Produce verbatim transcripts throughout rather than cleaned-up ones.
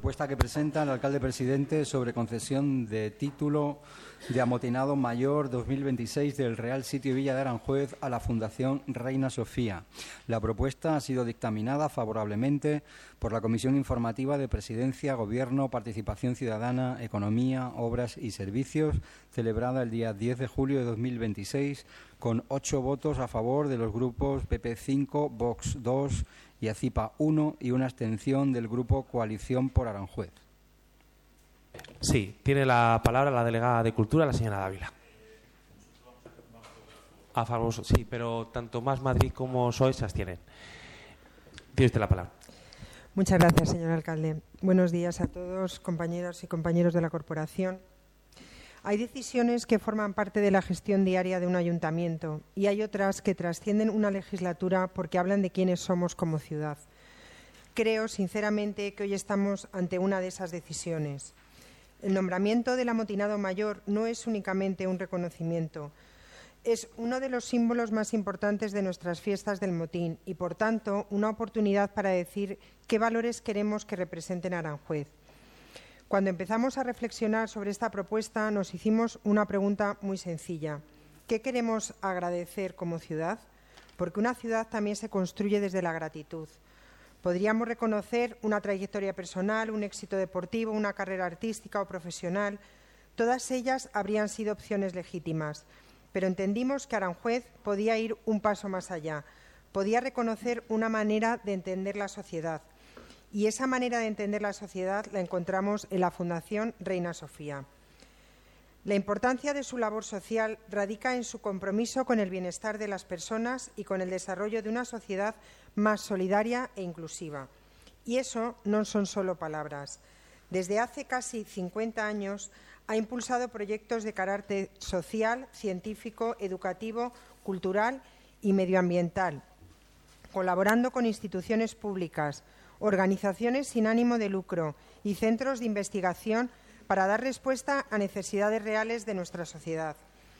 propuesta que presenta el alcalde presidente sobre concesión de título de amotinado mayor dos mil veintiséis del Real Sitio Villa de Aranjuez a la Fundación Reina Sofía. La propuesta ha sido dictaminada favorablemente por la Comisión Informativa de Presidencia, Gobierno, Participación Ciudadana, Economía, Obras y Servicios, celebrada el día diez de julio de dos mil veintiséis, con ocho votos a favor de los grupos P P cinco, Vox dos y ACIPA uno y una abstención del grupo Coalición por Aranjuez. Sí, tiene la palabra la delegada de Cultura, la señora Dávila. A favor, sí, pero tanto Más Madrid como S O E se abstienen. Tiene usted la palabra. Muchas gracias, señor alcalde. Buenos días a todos, compañeras y compañeros de la corporación. Hay decisiones que forman parte de la gestión diaria de un ayuntamiento y hay otras que trascienden una legislatura porque hablan de quiénes somos como ciudad. Creo, sinceramente, que hoy estamos ante una de esas decisiones. El nombramiento del amotinado mayor no es únicamente un reconocimiento, es uno de los símbolos más importantes de nuestras fiestas del motín y, por tanto, una oportunidad para decir qué valores queremos que representen Aranjuez. Cuando empezamos a reflexionar sobre esta propuesta, nos hicimos una pregunta muy sencilla. ¿Qué queremos agradecer como ciudad? Porque una ciudad también se construye desde la gratitud. Podríamos reconocer una trayectoria personal, un éxito deportivo, una carrera artística o profesional. Todas ellas habrían sido opciones legítimas, pero entendimos que Aranjuez podía ir un paso más allá, podía reconocer una manera de entender la sociedad. Y esa manera de entender la sociedad la encontramos en la Fundación Reina Sofía. La importancia de su labor social radica en su compromiso con el bienestar de las personas y con el desarrollo de una sociedad más solidaria e inclusiva. Y eso no son solo palabras. Desde hace casi cincuenta años ha impulsado proyectos de carácter social, científico, educativo, cultural y medioambiental, colaborando con instituciones públicas, organizaciones sin ánimo de lucro y centros de investigación para dar respuesta a necesidades reales de nuestra sociedad.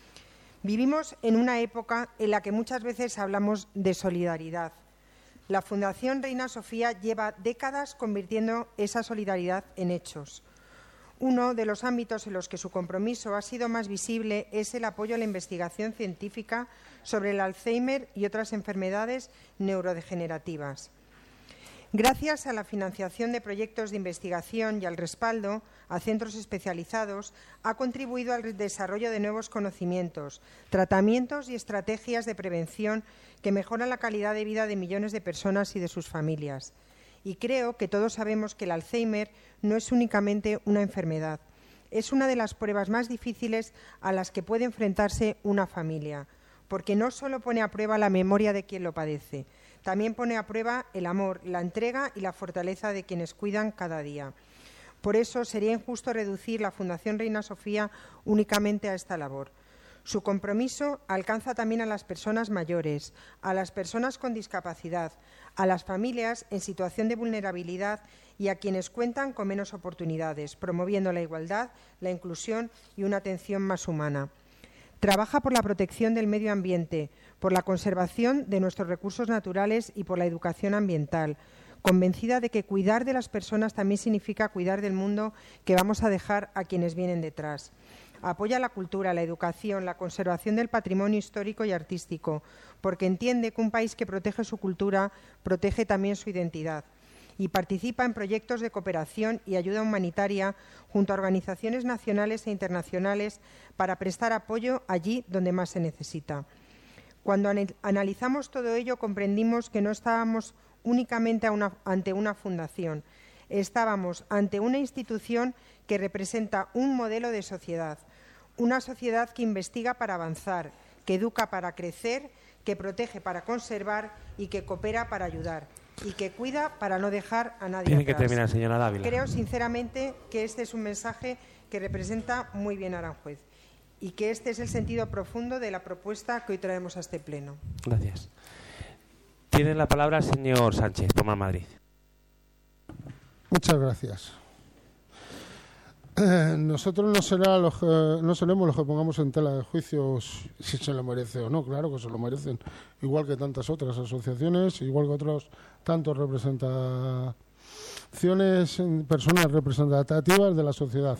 Vivimos en una época en la que muchas veces hablamos de solidaridad. La Fundación Reina Sofía lleva décadas convirtiendo esa solidaridad en hechos. Uno de los ámbitos en los que su compromiso ha sido más visible es el apoyo a la investigación científica sobre el Alzheimer y otras enfermedades neurodegenerativas. Gracias a la financiación de proyectos de investigación y al respaldo a centros especializados, ha contribuido al desarrollo de nuevos conocimientos, tratamientos y estrategias de prevención que mejoran la calidad de vida de millones de personas y de sus familias. Y creo que todos sabemos que el Alzheimer no es únicamente una enfermedad, es una de las pruebas más difíciles a las que puede enfrentarse una familia, porque no solo pone a prueba la memoria de quien lo padece, también pone a prueba el amor, la entrega y la fortaleza de quienes cuidan cada día. Por eso sería injusto reducir la Fundación Reina Sofía únicamente a esta labor. Su compromiso alcanza también a las personas mayores, a las personas con discapacidad, a las familias en situación de vulnerabilidad y a quienes cuentan con menos oportunidades, promoviendo la igualdad, la inclusión y una atención más humana. Trabaja por la protección del medio ambiente, por la conservación de nuestros recursos naturales y por la educación ambiental, convencida de que cuidar de las personas también significa cuidar del mundo que vamos a dejar a quienes vienen detrás. Apoya la cultura, la educación, la conservación del patrimonio histórico y artístico, porque entiende que un país que protege su cultura protege también su identidad. Y participa en proyectos de cooperación y ayuda humanitaria junto a organizaciones nacionales e internacionales para prestar apoyo allí donde más se necesita. Cuando analizamos todo ello, comprendimos que no estábamos únicamente a una, ante una fundación, estábamos ante una institución que representa un modelo de sociedad, una sociedad que investiga para avanzar, que educa para crecer, que protege para conservar y que coopera para ayudar. Y que cuida para no dejar a nadie Tiene atrás. que terminar, señora Dávila. Creo sinceramente que este es un mensaje que representa muy bien a Aranjuez y que este es el sentido profundo de la propuesta que hoy traemos a este pleno. Gracias. Tiene la palabra el señor Sánchez, por Más Madrid. Muchas gracias. Eh, nosotros no será los que, no seremos los que pongamos en tela de juicio si se lo merece o no. Claro que se lo merecen, igual que tantas otras asociaciones, igual que otros tantos representa, personas representativas de la sociedad.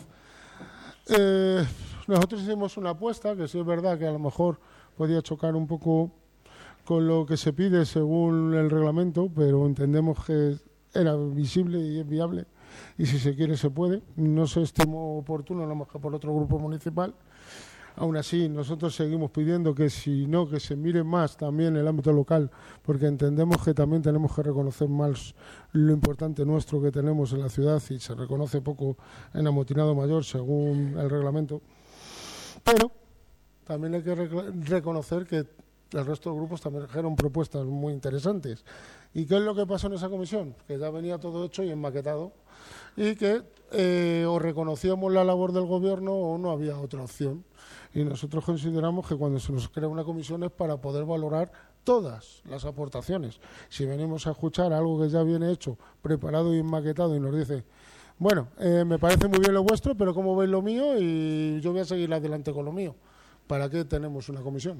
Eh, nosotros hicimos una apuesta, que sí es verdad que a lo mejor podía chocar un poco con lo que se pide según el reglamento, pero entendemos que era visible y es viable, y si se quiere se puede. No se estimó oportuno, a lo mejor por otro grupo municipal. Aún así, nosotros seguimos pidiendo que si no, que se mire más también el ámbito local, porque entendemos que también tenemos que reconocer más lo importante nuestro que tenemos en la ciudad, y se reconoce poco en Amotinado Mayor según el reglamento. Pero también hay que rec- reconocer que el resto de grupos también trajeron propuestas muy interesantes. ¿Y qué es lo que pasó en esa comisión? Que ya venía todo hecho y enmaquetado, y que eh, o reconocíamos la labor del gobierno o no había otra opción. Y nosotros consideramos que cuando se nos crea una comisión es para poder valorar todas las aportaciones. Si venimos a escuchar algo que ya viene hecho, preparado y enmaquetado, y nos dice, bueno, eh, me parece muy bien lo vuestro, pero ¿cómo veis lo mío? Y yo voy a seguir adelante con lo mío. ¿Para qué tenemos una comisión?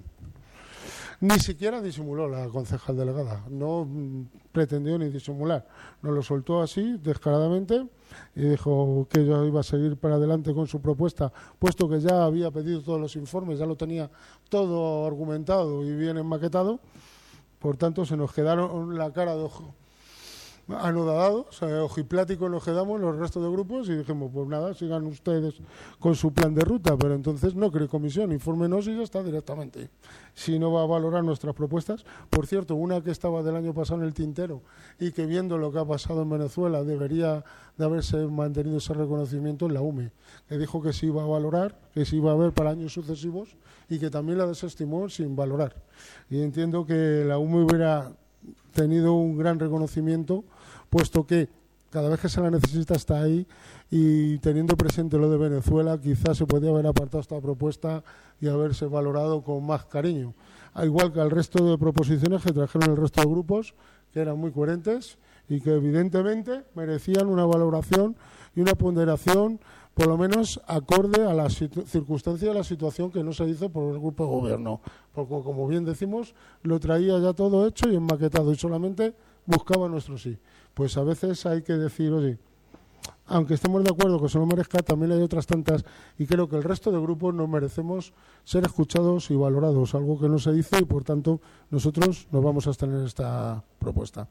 Ni siquiera disimuló la concejal delegada, no mm, pretendió ni disimular, nos lo soltó así, descaradamente, y dijo que ella iba a seguir para adelante con su propuesta, puesto que ya había pedido todos los informes, ya lo tenía todo argumentado y bien enmaquetado. Por tanto, se nos quedaron la cara de ojo anodadados, o sea, ojipláticos nos quedamos los restos de grupos, y dijimos, pues nada, sigan ustedes con su plan de ruta, pero entonces no cree comisión, infórmenos y ya está directamente. Si no va a valorar nuestras propuestas, por cierto, una que estaba del año pasado en el tintero y que viendo lo que ha pasado en Venezuela debería de haberse mantenido ese reconocimiento, en la U M E, que dijo que se iba a valorar, que se iba a ver para años sucesivos, y que también la desestimó sin valorar. Y entiendo que la U M E hubiera tenido un gran reconocimiento, puesto que cada vez que se la necesita está ahí, y teniendo presente lo de Venezuela, quizás se podría haber apartado esta propuesta y haberse valorado con más cariño, al igual que al resto de proposiciones que trajeron el resto de grupos, que eran muy coherentes y que evidentemente merecían una valoración y una ponderación por lo menos acorde a la circunstancia de la situación, que no se hizo por el grupo de gobierno, porque como bien decimos, lo traía ya todo hecho y enmaquetado y solamente buscaba nuestro sí. Pues a veces hay que decir, oye, aunque estemos de acuerdo que se lo merezca, también hay otras tantas, y creo que el resto de grupos nos merecemos ser escuchados y valorados, algo que no se dice, y por tanto nosotros nos vamos a abstener esta propuesta.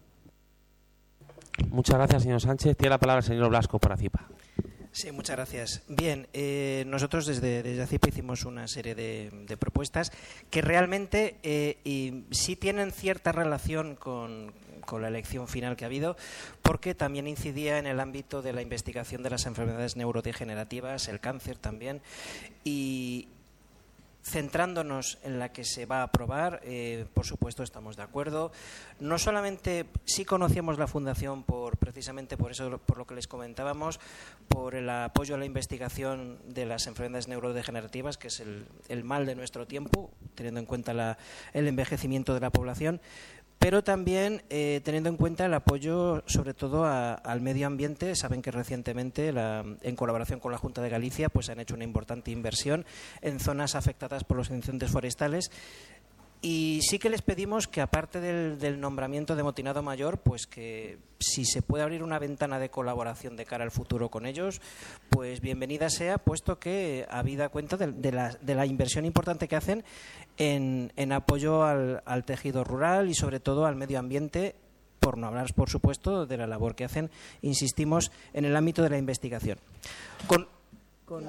Muchas gracias, señor Sánchez. Tiene la palabra el señor Blasco por ACIPA. Sí, muchas gracias. Bien, eh, nosotros desde, desde ACIPA hicimos una serie de, de propuestas que realmente eh, y sí tienen cierta relación con, con la elección final que ha habido, porque también incidía en el ámbito de la investigación de las enfermedades neurodegenerativas, el cáncer también, y centrándonos en la que se va a aprobar, eh, por supuesto estamos de acuerdo. No solamente sí conocíamos la Fundación por precisamente por eso, por lo que les comentábamos, por el apoyo a la investigación de las enfermedades neurodegenerativas, que es el, el mal de nuestro tiempo, teniendo en cuenta la, el envejecimiento de la población, pero también eh, teniendo en cuenta el apoyo sobre todo a, al medio ambiente. Saben que recientemente, la, en colaboración con la Junta de Galicia, pues han hecho una importante inversión en zonas afectadas por los incendios forestales. Y sí que les pedimos que, aparte del, del nombramiento de Amotinado Mayor, pues que si se puede abrir una ventana de colaboración de cara al futuro con ellos, pues bienvenida sea, puesto que habida cuenta de, de, la, de la inversión importante que hacen en, en apoyo al, al tejido rural y sobre todo al medio ambiente, por no hablar, por supuesto, de la labor que hacen, insistimos, en el ámbito de la investigación. Con, con...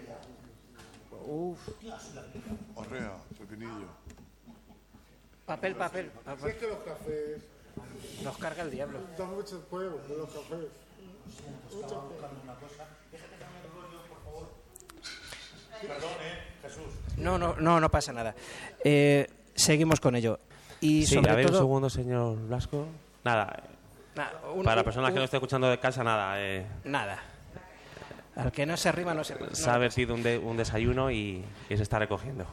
Uf. Orrea, Pepinillo. Papel, papel. Si es que los cafés... Nos carga el diablo. Da mucho juego de los cafés. Perdone, Jesús. No, no, no, no pasa nada. Eh, seguimos con ello. Y Sí, sobre a ver todo, un segundo, señor Blasco. Nada, Nah, un- para un- las personas un- que no estén escuchando de casa, nada. Eh, Nada. Al que no se arriba no se... no se ha vertido un, de- un desayuno y, y se está recogiendo.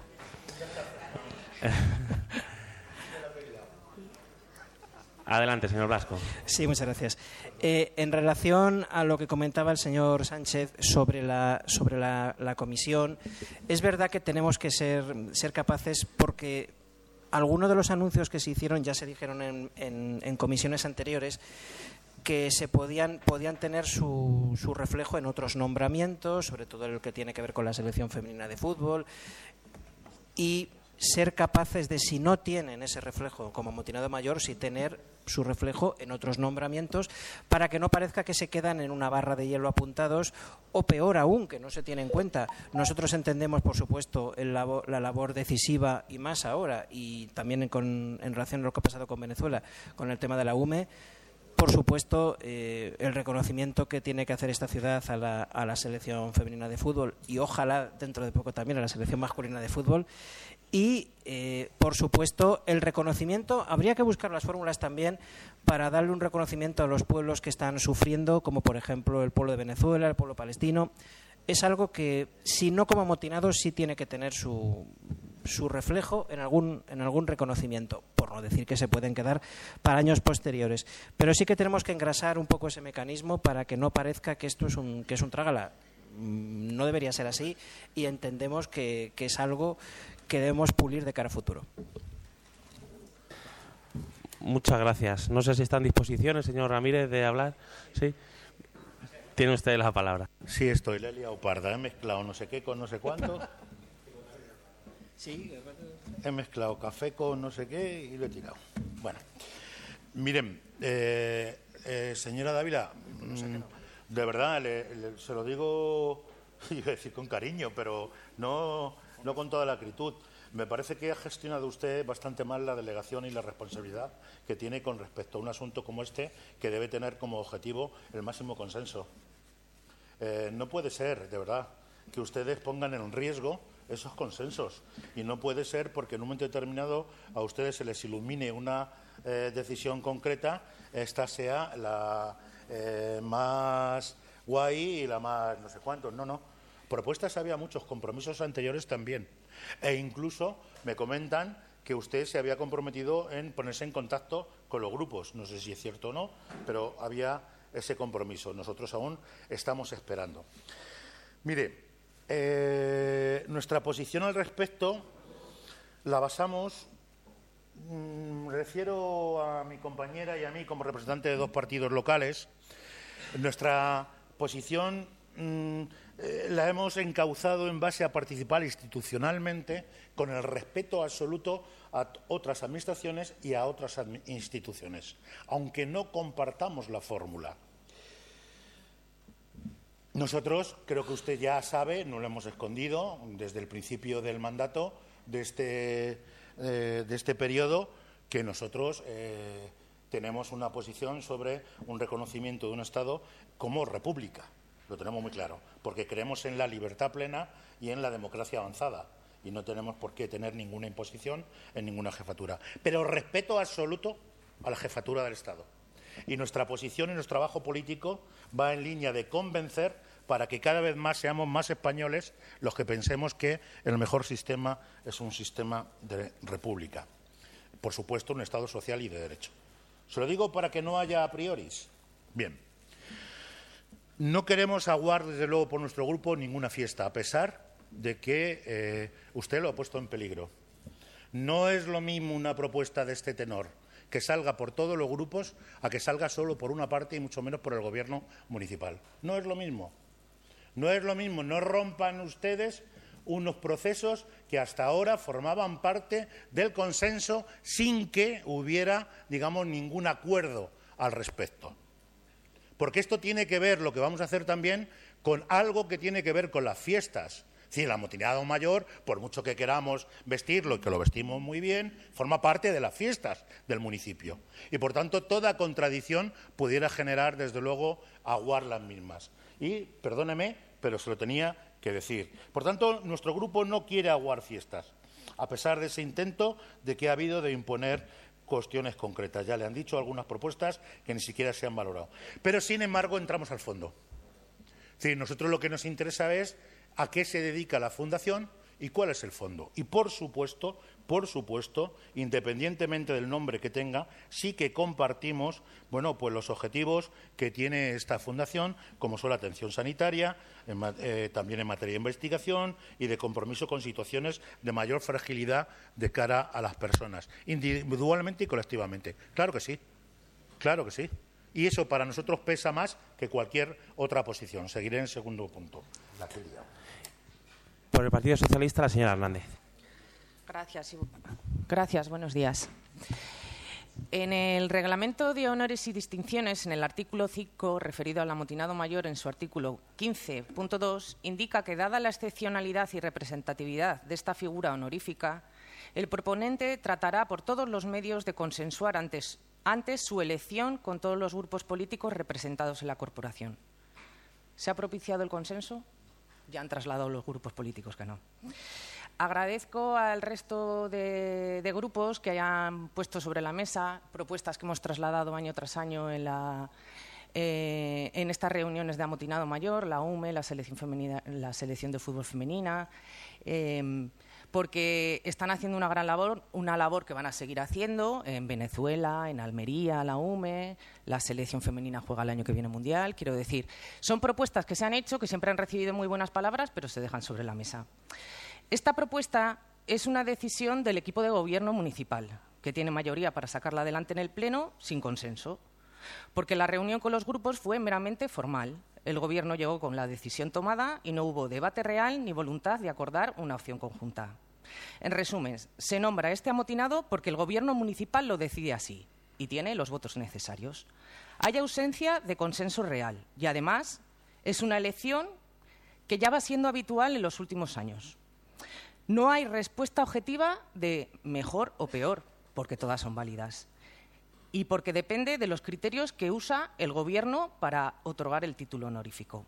Adelante, señor Blasco. Sí, muchas gracias. Eh, en relación a lo que comentaba el señor Sánchez sobre la sobre la, la comisión, es verdad que tenemos que ser, ser capaces, porque algunos de los anuncios que se hicieron ya se dijeron en, en, en comisiones anteriores, que se podían, podían tener su, su reflejo en otros nombramientos, sobre todo el que tiene que ver con la selección femenina de fútbol, y ser capaces de, si no tienen ese reflejo como amotinado mayor, sí tener su reflejo en otros nombramientos, para que no parezca que se quedan en una barra de hielo apuntados, o peor aún, que no se tiene en cuenta. Nosotros entendemos, por supuesto, el labor, la labor decisiva, y más ahora, y también con, en relación a lo que ha pasado con Venezuela, con el tema de la U M E, por supuesto, eh, el reconocimiento que tiene que hacer esta ciudad a la, a la selección femenina de fútbol, y ojalá dentro de poco también a la selección masculina de fútbol. Y, eh, por supuesto, el reconocimiento, habría que buscar las fórmulas también para darle un reconocimiento a los pueblos que están sufriendo, como por ejemplo el pueblo de Venezuela, el pueblo palestino. Es algo que, si no como amotinado, sí tiene que tener su, su reflejo en algún, en algún reconocimiento, por no decir que se pueden quedar para años posteriores. Pero sí que tenemos que engrasar un poco ese mecanismo para que no parezca que esto es un, que es un trágala. No debería ser así, y entendemos que, que es algo que debemos pulir de cara a futuro. Muchas gracias. No sé si está en disposición el señor Ramírez de hablar. Sí. Tiene usted la palabra. Sí, estoy. Le he liado parda. He mezclado no sé qué con no sé cuánto. Sí. He mezclado café con no sé qué y lo he tirado. Bueno, miren, eh, eh, señora Dávila, mmm, de verdad, le, le, se lo digo, iba a decir con cariño, pero no, no con toda la acritud. Me parece que ha gestionado usted bastante mal la delegación y la responsabilidad que tiene con respecto a un asunto como este, que debe tener como objetivo el máximo consenso. Eh, no puede ser, de verdad, que ustedes pongan en riesgo esos consensos. Y no puede ser porque en un momento determinado a ustedes se les ilumine una eh, decisión concreta, esta sea la eh, más guay y la más no sé cuánto. No, no. Propuestas había muchos, compromisos anteriores también. E incluso me comentan que usted se había comprometido en ponerse en contacto con los grupos. No sé si es cierto o no, pero había ese compromiso. Nosotros aún estamos esperando. Mire, eh, nuestra posición al respecto la basamos, mmm, refiero a mi compañera y a mí como representante de dos partidos locales, nuestra posición mmm, eh, la hemos encauzado en base a participar institucionalmente con el respeto absoluto a otras administraciones y a otras instituciones, aunque no compartamos la fórmula. Nosotros, creo que usted ya sabe, no lo hemos escondido desde el principio del mandato de este, eh, de este periodo, que nosotros eh, tenemos una posición sobre un reconocimiento de un Estado como república. Lo tenemos muy claro, porque creemos en la libertad plena y en la democracia avanzada, y no tenemos por qué tener ninguna imposición en ninguna jefatura. Pero respeto absoluto a la jefatura del Estado. Y nuestra posición y nuestro trabajo político va en línea de convencer para que cada vez más seamos más españoles los que pensemos que el mejor sistema es un sistema de república. Por supuesto, un Estado social y de derecho. Se lo digo para que no haya a prioris. Bien. No queremos aguar, desde luego, por nuestro grupo ninguna fiesta, a pesar de que eh, usted lo ha puesto en peligro. No es lo mismo una propuesta de este tenor que salga por todos los grupos a que salga solo por una parte y mucho menos por el Gobierno municipal. No es lo mismo. No es lo mismo. No rompan ustedes unos procesos que hasta ahora formaban parte del consenso sin que hubiera, digamos, ningún acuerdo al respecto. Porque esto tiene que ver, lo que vamos a hacer también, con algo que tiene que ver con las fiestas. Es decir, el amotinado mayor, por mucho que queramos vestirlo y que lo vestimos muy bien, forma parte de las fiestas del municipio. Y, por tanto, toda contradicción pudiera generar, desde luego, aguar las mismas. Y, perdóneme, pero se lo tenía que decir. Por tanto, nuestro grupo no quiere aguar fiestas, a pesar de ese intento de que ha habido de imponer cuestiones concretas. Ya le han dicho algunas propuestas que ni siquiera se han valorado. Pero, sin embargo, entramos al fondo. Es decir, nosotros lo que nos interesa es a qué se dedica la Fundación y cuál es el fondo. Y, por supuesto, por supuesto, independientemente del nombre que tenga, sí que compartimos, bueno, pues los objetivos que tiene esta Fundación, como son la atención sanitaria, en, eh, también en materia de investigación y de compromiso con situaciones de mayor fragilidad de cara a las personas, individualmente y colectivamente. Claro que sí, claro que sí. Y eso para nosotros pesa más que cualquier otra posición. Seguiré en el segundo punto. La que he liado. Por el Partido Socialista, la señora Hernández. Gracias. Gracias. Buenos días. En el Reglamento de Honores y Distinciones, en el artículo cinco, referido al amotinado mayor, en su artículo quince punto dos, indica que, dada la excepcionalidad y representatividad de esta figura honorífica, el proponente tratará por todos los medios de consensuar antes, antes su elección con todos los grupos políticos representados en la corporación. ¿Se ha propiciado el consenso? Ya han trasladado los grupos políticos que no. Agradezco al resto de, de grupos que hayan puesto sobre la mesa propuestas que hemos trasladado año tras año en, la, eh, en estas reuniones de amotinado mayor, la U M E, la selección, femenina, la selección de fútbol femenina, eh, porque están haciendo una gran labor, una labor que van a seguir haciendo en Venezuela, en Almería, la U M E, la selección femenina juega el año que viene mundial. Quiero decir, son propuestas que se han hecho, que siempre han recibido muy buenas palabras, pero se dejan sobre la mesa. Esta propuesta es una decisión del equipo de gobierno municipal, que tiene mayoría para sacarla adelante en el Pleno sin consenso, porque la reunión con los grupos fue meramente formal. El Gobierno llegó con la decisión tomada y no hubo debate real ni voluntad de acordar una opción conjunta. En resumen, se nombra este amotinado porque el Gobierno municipal lo decide así y tiene los votos necesarios. Hay ausencia de consenso real y, además, es una elección que ya va siendo habitual en los últimos años. No hay respuesta objetiva de mejor o peor, porque todas son válidas, y porque depende de los criterios que usa el Gobierno para otorgar el título honorífico.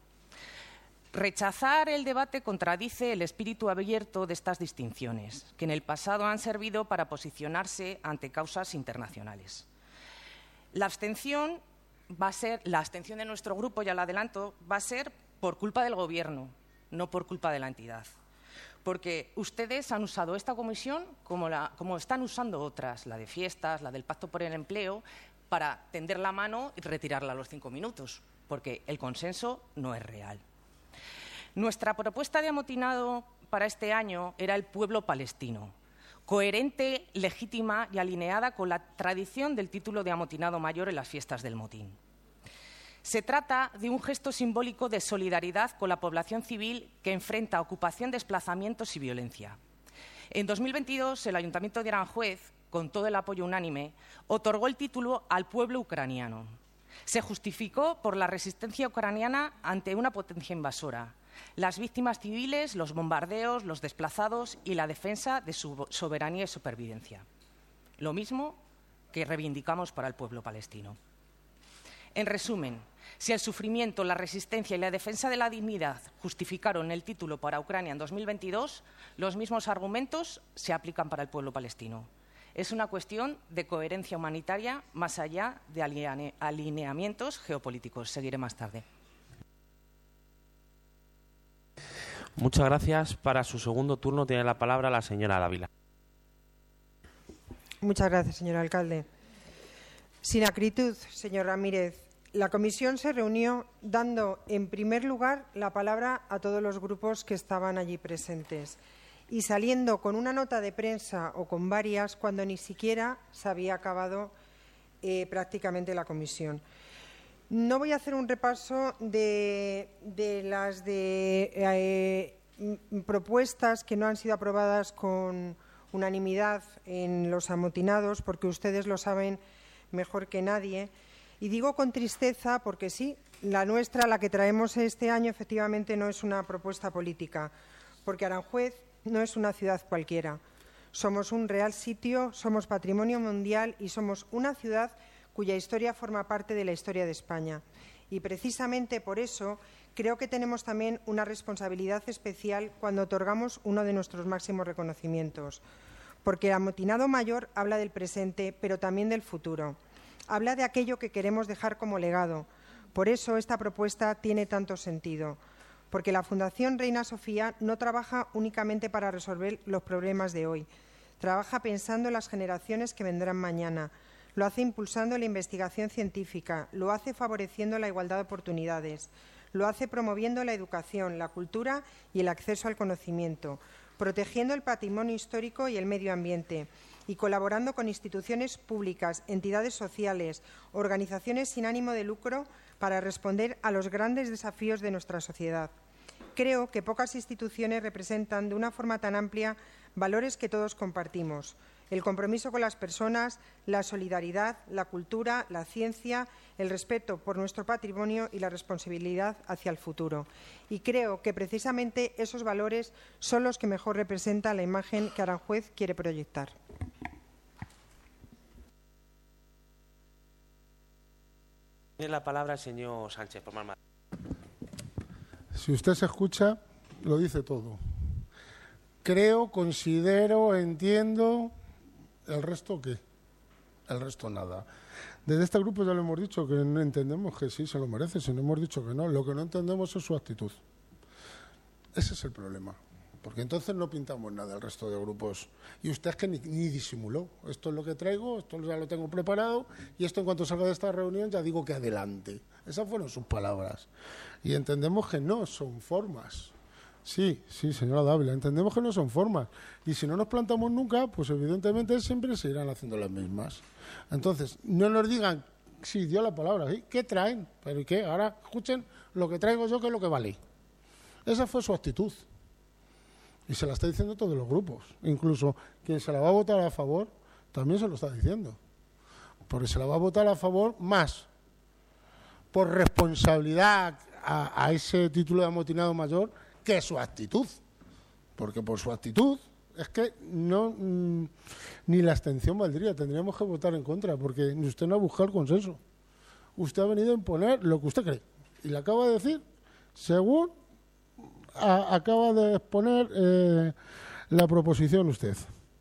Rechazar el debate contradice el espíritu abierto de estas distinciones, que en el pasado han servido para posicionarse ante causas internacionales. La abstención va a ser, la abstención de nuestro grupo, ya lo adelanto, va a ser por culpa del Gobierno, no por culpa de la entidad. Porque ustedes han usado esta comisión como, la, como están usando otras, la de fiestas, la del Pacto por el Empleo, para tender la mano y retirarla a los cinco minutos, porque el consenso no es real. Nuestra propuesta de amotinado para este año era el pueblo palestino, coherente, legítima y alineada con la tradición del título de amotinado mayor en las fiestas del motín. Se trata de un gesto simbólico de solidaridad con la población civil que enfrenta ocupación, desplazamientos y violencia. En dos mil veintidós, el Ayuntamiento de Aranjuez, con todo el apoyo unánime, otorgó el título al pueblo ucraniano. Se justificó por la resistencia ucraniana ante una potencia invasora, las víctimas civiles, los bombardeos, los desplazados y la defensa de su soberanía y supervivencia. Lo mismo que reivindicamos para el pueblo palestino. En resumen, si el sufrimiento, la resistencia y la defensa de la dignidad justificaron el título para Ucrania en dos mil veintidós, los mismos argumentos se aplican para el pueblo palestino. Es una cuestión de coherencia humanitaria más allá de aline- alineamientos geopolíticos. Seguiré más tarde. Muchas gracias. Para su segundo turno tiene la palabra la señora Dávila. Muchas gracias, señor alcalde. Sin acritud, señor Ramírez, la comisión se reunió dando, en primer lugar, la palabra a todos los grupos que estaban allí presentes y saliendo con una nota de prensa o con varias cuando ni siquiera se había acabado eh, prácticamente la comisión. No voy a hacer un repaso de, de las de, eh, propuestas que no han sido aprobadas con unanimidad en los amotinados, porque ustedes lo saben mejor que nadie. Y digo con tristeza porque sí, la nuestra, la que traemos este año, efectivamente no es una propuesta política, porque Aranjuez no es una ciudad cualquiera. Somos un real sitio, somos patrimonio mundial y somos una ciudad cuya historia forma parte de la historia de España. Y precisamente por eso creo que tenemos también una responsabilidad especial cuando otorgamos uno de nuestros máximos reconocimientos, porque el amotinado mayor habla del presente, pero también del futuro. Habla de aquello que queremos dejar como legado. Por eso esta propuesta tiene tanto sentido, porque la Fundación Reina Sofía no trabaja únicamente para resolver los problemas de hoy, trabaja pensando en las generaciones que vendrán mañana, lo hace impulsando la investigación científica, lo hace favoreciendo la igualdad de oportunidades, lo hace promoviendo la educación, la cultura y el acceso al conocimiento, protegiendo el patrimonio histórico y el medio ambiente y colaborando con instituciones públicas, entidades sociales, organizaciones sin ánimo de lucro para responder a los grandes desafíos de nuestra sociedad. Creo que pocas instituciones representan de una forma tan amplia valores que todos compartimos: el compromiso con las personas, la solidaridad, la cultura, la ciencia, el respeto por nuestro patrimonio y la responsabilidad hacia el futuro. Y creo que precisamente esos valores son los que mejor representan la imagen que Aranjuez quiere proyectar. Tiene la palabra el señor Sánchez, por más. Si usted se escucha, lo dice todo. Creo, considero, entiendo. ¿El resto qué? El resto nada. Desde este grupo ya le hemos dicho que no entendemos que sí se lo merece, si no hemos dicho que no. Lo que no entendemos es su actitud. Ese es el problema. Porque entonces no pintamos nada el resto de grupos. Y usted es que ni, ni disimuló. Esto es lo que traigo, esto ya lo tengo preparado y esto en cuanto salga de esta reunión ya digo que adelante. Esas fueron sus palabras. Y entendemos que no son formas. Sí, sí, señora Dávila, entendemos que no son formas. Y si no nos plantamos nunca, pues evidentemente siempre se irán haciendo las mismas. Entonces, no nos digan, sí, dio la palabra, ¿sí? ¿Qué traen? ¿Pero y qué? Ahora escuchen lo que traigo yo, que es lo que vale. Esa fue su actitud. Y se la está diciendo todos los grupos. Incluso quien se la va a votar a favor, también se lo está diciendo. Porque se la va a votar a favor más por responsabilidad a, a ese título de amotinado mayor que su actitud. Porque por su actitud es que no mm, ni la abstención valdría. Tendríamos que votar en contra, porque usted no ha buscado el consenso. Usted ha venido a imponer lo que usted cree. Y le acaba de decir, según a, acaba de exponer eh, la proposición usted.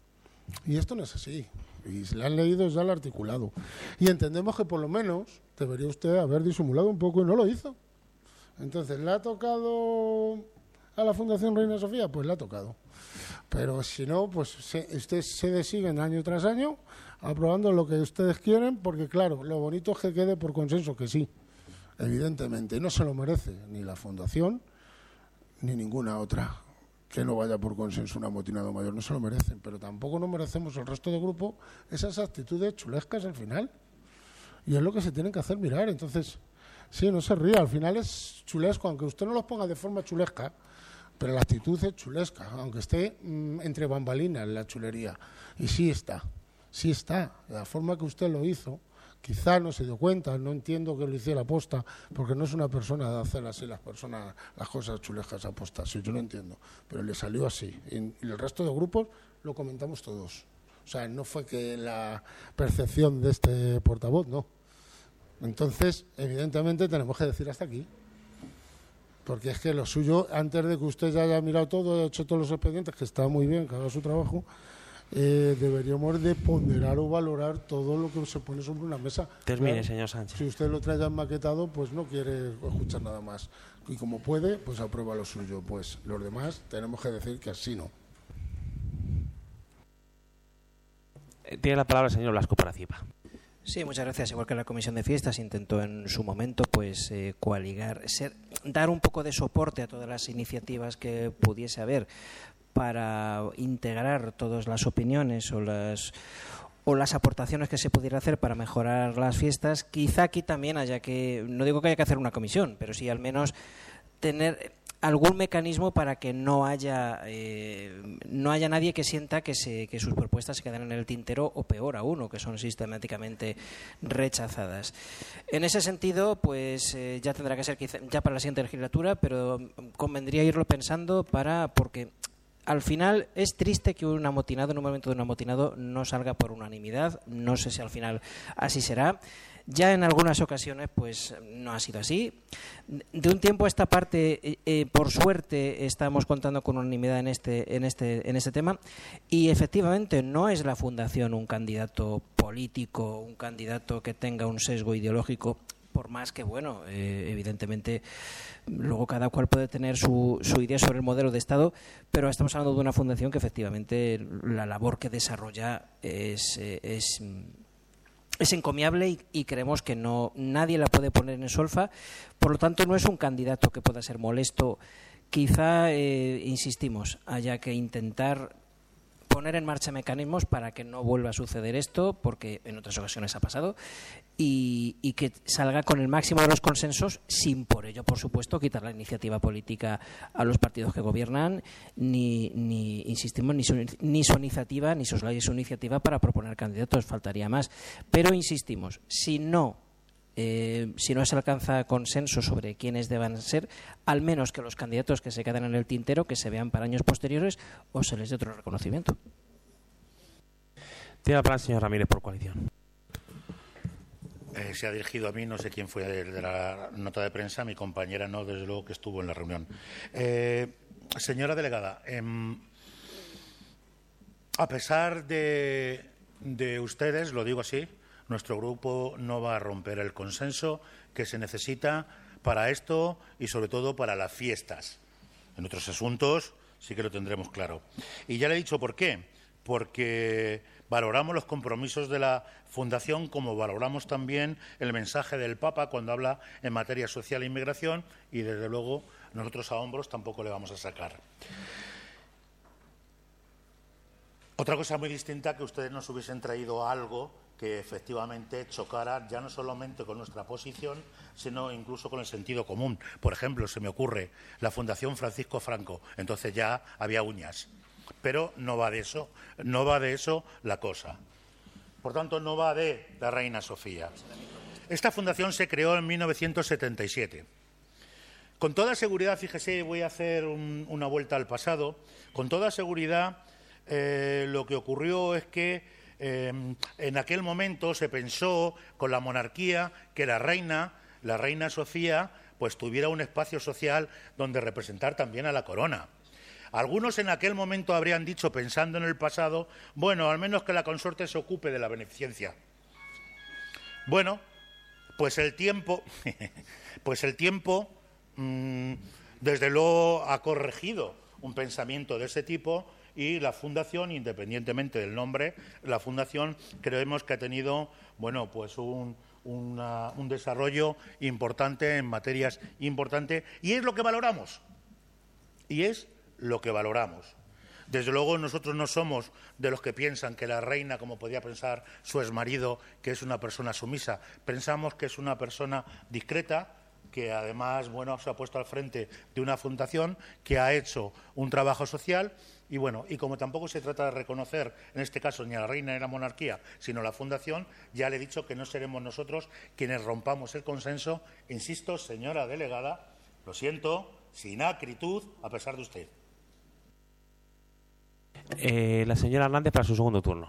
Y esto no es así. Y se le han leído ya el articulado. Y entendemos que por lo menos debería usted haber disimulado un poco y no lo hizo. Entonces, ¿le ha tocado a la Fundación Reina Sofía? Pues le ha tocado. Pero si no, pues se, usted se siguen año tras año aprobando lo que ustedes quieren, porque claro, lo bonito es que quede por consenso, que sí, evidentemente. Y no se lo merece ni la Fundación ni ninguna otra que no vaya por consenso un amotinado mayor. No se lo merecen, pero tampoco nos merecemos el resto del grupo esas actitudes chulescas al final. Y es lo que se tienen que hacer mirar. Entonces, sí, no se ría, al final es chulesco, aunque usted no los ponga de forma chulesca, pero la actitud es chulesca, aunque esté mmm, entre bambalinas la chulería. Y sí está, sí está. La forma que usted lo hizo, quizá no se dio cuenta, no entiendo que lo hiciera aposta, porque no es una persona de hacer así las personas, las cosas chulescas aposta, sí, yo lo entiendo, pero le salió así. Y el resto de grupos lo comentamos todos. O sea, no fue que la percepción de este portavoz, no. Entonces, evidentemente, tenemos que decir hasta aquí. Porque es que lo suyo, antes de que usted ya haya mirado todo, hecho todos los expedientes, que está muy bien, que haga su trabajo, eh, deberíamos de ponderar o valorar todo lo que se pone sobre una mesa. Termine, claro, señor Sánchez. Si usted lo trae ya maquetado, pues no quiere escuchar nada más. Y como puede, pues aprueba lo suyo. Pues los demás tenemos que decir que así no. Tiene la palabra el señor Blasco para Cipa. Sí, muchas gracias. Igual que la Comisión de Fiestas intentó en su momento pues eh, coaligar, ser, dar un poco de soporte a todas las iniciativas que pudiese haber para integrar todas las opiniones o las o las aportaciones que se pudiera hacer para mejorar las fiestas. Quizá aquí también haya que, no digo que haya que hacer una comisión, pero sí al menos tener algún mecanismo para que no haya eh, no haya nadie que sienta que se, que sus propuestas se quedan en el tintero, o peor aún, o que son sistemáticamente rechazadas. En ese sentido, pues eh, ya tendrá que ser quizá, ya para la siguiente legislatura, pero convendría irlo pensando para porque al final es triste que un amotinado, en un momento de un amotinado, no salga por unanimidad. No sé si al final así será. Ya en algunas ocasiones pues no ha sido así. De un tiempo a esta parte, eh, eh, por suerte, estamos contando con unanimidad en este, en este, en este tema, y efectivamente no es la Fundación un candidato político, un candidato que tenga un sesgo ideológico, por más que, bueno, eh, evidentemente luego cada cual puede tener su, su idea sobre el modelo de Estado, pero estamos hablando de una fundación que efectivamente la labor que desarrolla es... Eh, es Es encomiable y, y creemos que no nadie la puede poner en solfa. Por lo tanto, no es un candidato que pueda ser molesto. Quizá, eh, insistimos, haya que intentar poner en marcha mecanismos para que no vuelva a suceder esto, porque en otras ocasiones ha pasado, y, y que salga con el máximo de los consensos, sin por ello, por supuesto, quitar la iniciativa política a los partidos que gobiernan, ni, ni insistimos, ni su, ni su iniciativa, ni soslaye su iniciativa para proponer candidatos, faltaría más. Pero insistimos, si no Eh, si no se alcanza consenso sobre quiénes deban ser, al menos que los candidatos que se quedan en el tintero que se vean para años posteriores o se les dé otro reconocimiento. Tiene la palabra el señor Ramírez por coalición. Eh, se ha dirigido a mí, no sé quién fue de, de la nota de prensa, mi compañera no, desde luego que estuvo en la reunión. Eh, señora delegada, eh, a pesar de, de ustedes, lo digo así, nuestro grupo no va a romper el consenso que se necesita para esto y, sobre todo, para las fiestas. En otros asuntos sí que lo tendremos claro. Y ya le he dicho por qué. Porque valoramos los compromisos de la Fundación, como valoramos también el mensaje del Papa cuando habla en materia social e inmigración, y, desde luego, nosotros a hombros tampoco le vamos a sacar. Otra cosa muy distinta, que ustedes nos hubiesen traído algo que efectivamente chocara ya no solamente con nuestra posición, sino incluso con el sentido común. Por ejemplo, se me ocurre la Fundación Francisco Franco, entonces ya había uñas. Pero no va de eso, no va de eso la cosa. Por tanto, no va de la Reina Sofía. Esta fundación se creó en mil novecientos setenta y siete. Con toda seguridad, fíjese, voy a hacer un, una vuelta al pasado, con toda seguridad eh, lo que ocurrió es que Eh, en aquel momento se pensó, con la monarquía, que la reina, la reina Sofía, pues tuviera un espacio social donde representar también a la corona. Algunos en aquel momento habrían dicho, pensando en el pasado, bueno, al menos que la consorte se ocupe de la beneficencia. Bueno, pues el tiempo, pues el tiempo, mmm, desde luego ha corregido un pensamiento de ese tipo. Y la Fundación, independientemente del nombre, la Fundación creemos que ha tenido, bueno, pues un, una, un desarrollo importante en materias importantes, y es lo que valoramos. Y es lo que valoramos. Desde luego, nosotros no somos de los que piensan que la reina, como podía pensar su exmarido, que es una persona sumisa. Pensamos que es una persona discreta, que además, bueno, se ha puesto al frente de una fundación que ha hecho un trabajo social. Y bueno, y como tampoco se trata de reconocer, en este caso, ni a la reina ni a la monarquía, sino a la Fundación, ya le he dicho que no seremos nosotros quienes rompamos el consenso. Insisto, señora delegada, lo siento, sin acritud, a pesar de usted. Eh, la señora Hernández para su segundo turno.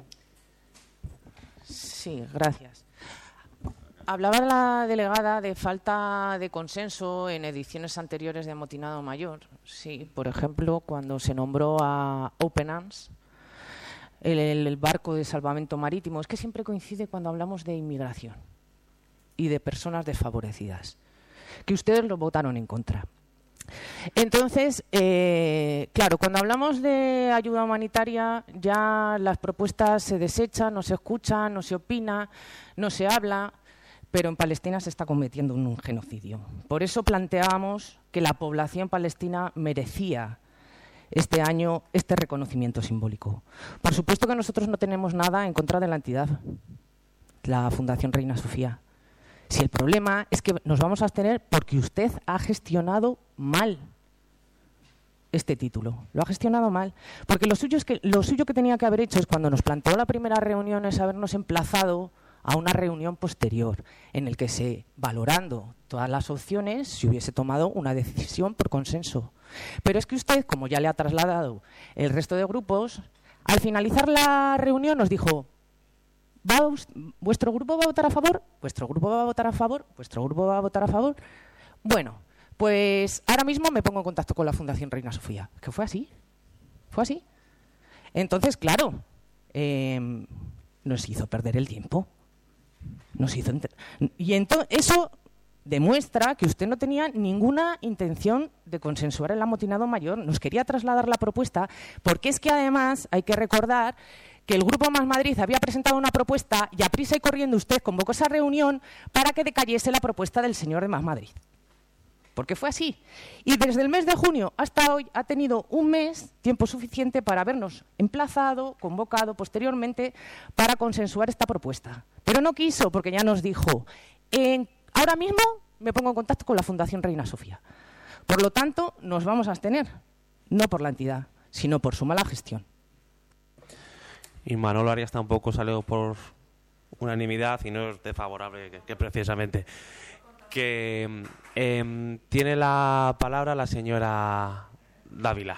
Sí, gracias. Hablaba la delegada de falta de consenso en ediciones anteriores de Amotinado Mayor. Sí, por ejemplo, cuando se nombró a Open Arms, el, el barco de salvamento marítimo. Es que siempre coincide cuando hablamos de inmigración y de personas desfavorecidas, que ustedes lo votaron en contra. Entonces, eh, claro, cuando hablamos de ayuda humanitaria, ya las propuestas se desechan, no se escuchan, no se opina, no se habla. Pero en Palestina se está cometiendo un, un genocidio. Por eso planteábamos que la población palestina merecía este año este reconocimiento simbólico. Por supuesto que nosotros no tenemos nada en contra de la entidad, la Fundación Reina Sofía. Si el problema es que nos vamos a abstener porque usted ha gestionado mal este título. Lo ha gestionado mal. Porque lo suyo, es que, lo suyo que tenía que haber hecho es, cuando nos planteó la primera reunión, es habernos emplazado a una reunión posterior en el que, se, valorando todas las opciones, se hubiese tomado una decisión por consenso. Pero es que usted, como ya le ha trasladado el resto de grupos, al finalizar la reunión nos dijo: ¿Va, ¿vuestro grupo va a votar a favor? ¿Vuestro grupo va a votar a favor? ¿Vuestro grupo va a votar a favor? Bueno, pues ahora mismo me pongo en contacto con la Fundación Reina Sofía. Que fue así. Fue así. Entonces, claro, eh, nos hizo perder el tiempo. Nos hizo y entonces eso demuestra que usted no tenía ninguna intención de consensuar el amotinado mayor. Nos quería trasladar la propuesta, porque es que además hay que recordar que el Grupo Más Madrid había presentado una propuesta y a prisa y corriendo usted convocó esa reunión para que decayese la propuesta del señor de Más Madrid. porque fue así. Y desde el mes de junio hasta hoy ha tenido un mes, tiempo suficiente para habernos emplazado, convocado posteriormente para consensuar esta propuesta. Pero no quiso, porque ya nos dijo, en, ahora mismo me pongo en contacto con la Fundación Reina Sofía. Por lo tanto, nos vamos a abstener, no por la entidad, sino por su mala gestión. Y Manolo Arias tampoco salió por unanimidad y no es desfavorable que, que precisamente. Que eh, tiene la palabra la señora Dávila.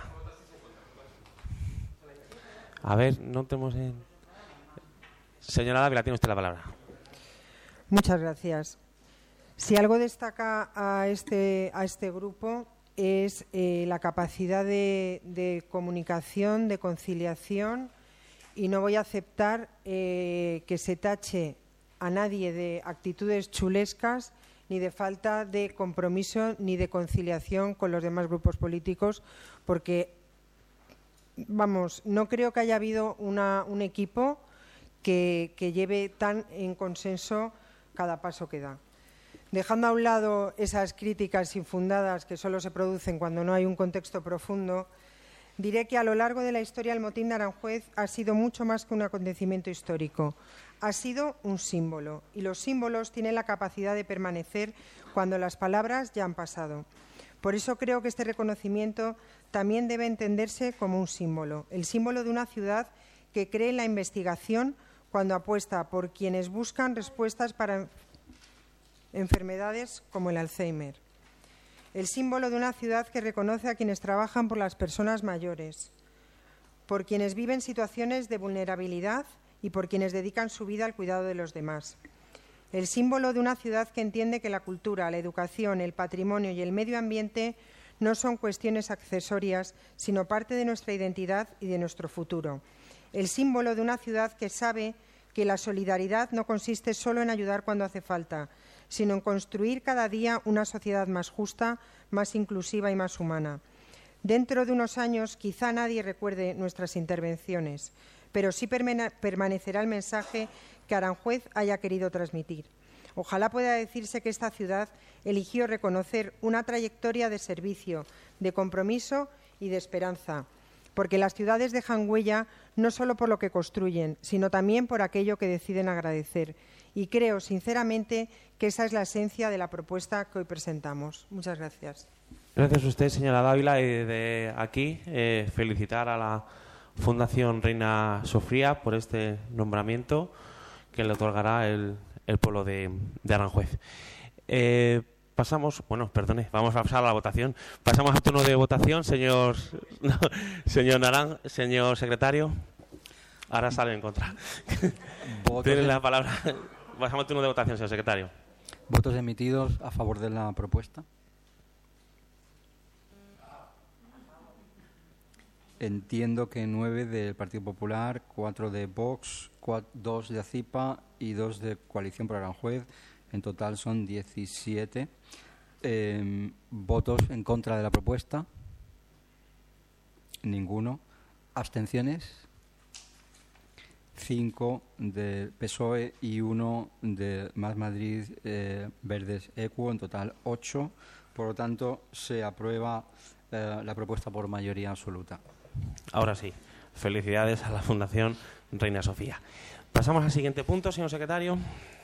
A ver, no tenemos... En... Señora Dávila, tiene usted la palabra. Muchas gracias. Si algo destaca a este, a este grupo es eh, la capacidad de, de comunicación, de conciliación, y no voy a aceptar eh, que se tache a nadie de actitudes chulescas, ni de falta de compromiso, ni de conciliación con los demás grupos políticos, porque, vamos, no creo que haya habido una, un equipo que, que lleve tan en consenso cada paso que da. Dejando a un lado esas críticas infundadas que solo se producen cuando no hay un contexto profundo, diré que a lo largo de la historia el motín de Aranjuez ha sido mucho más que un acontecimiento histórico. Ha sido un símbolo, y los símbolos tienen la capacidad de permanecer cuando las palabras ya han pasado. Por eso creo que este reconocimiento también debe entenderse como un símbolo, el símbolo de una ciudad que cree en la investigación cuando apuesta por quienes buscan respuestas para enfermedades como el Alzheimer. El símbolo de una ciudad que reconoce a quienes trabajan por las personas mayores, por quienes viven situaciones de vulnerabilidad y por quienes dedican su vida al cuidado de los demás. El símbolo de una ciudad que entiende que la cultura, la educación, el patrimonio y el medio ambiente no son cuestiones accesorias, sino parte de nuestra identidad y de nuestro futuro. El símbolo de una ciudad que sabe que la solidaridad no consiste solo en ayudar cuando hace falta, sino en construir cada día una sociedad más justa, más inclusiva y más humana. Dentro de unos años quizá nadie recuerde nuestras intervenciones, pero sí permanecerá el mensaje que Aranjuez haya querido transmitir. Ojalá pueda decirse que esta ciudad eligió reconocer una trayectoria de servicio, de compromiso y de esperanza, porque las ciudades dejan huella no solo por lo que construyen, sino también por aquello que deciden agradecer. Y creo, sinceramente, que esa es la esencia de la propuesta que hoy presentamos. Muchas gracias. Gracias a usted, señora Dávila. Y de aquí, eh, felicitar a la Fundación Reina Sofía por este nombramiento que le otorgará el, el pueblo de, de Aranjuez. Eh, pasamos, bueno, perdone, vamos a pasar a la votación. Pasamos al turno de votación, señor, no, señor Naran, señor secretario. Ahora sale en contra. Tiene la palabra. Pasamos al turno de votación, señor secretario. ¿Votos emitidos a favor de la propuesta? Entiendo que nueve del Partido Popular, cuatro de Vox, cuatro, dos de ACIPA y dos de Coalición por Aranjuez. En total son diecisiete. Eh, ¿Votos en contra de la propuesta? Ninguno. ¿Abstenciones? Cinco del P S O E y uno de Más Madrid eh, Verdes Equo. En total ocho. Por lo tanto, se aprueba eh, la propuesta por mayoría absoluta. Ahora sí, felicidades a la Fundación Reina Sofía. Pasamos al siguiente punto, señor secretario.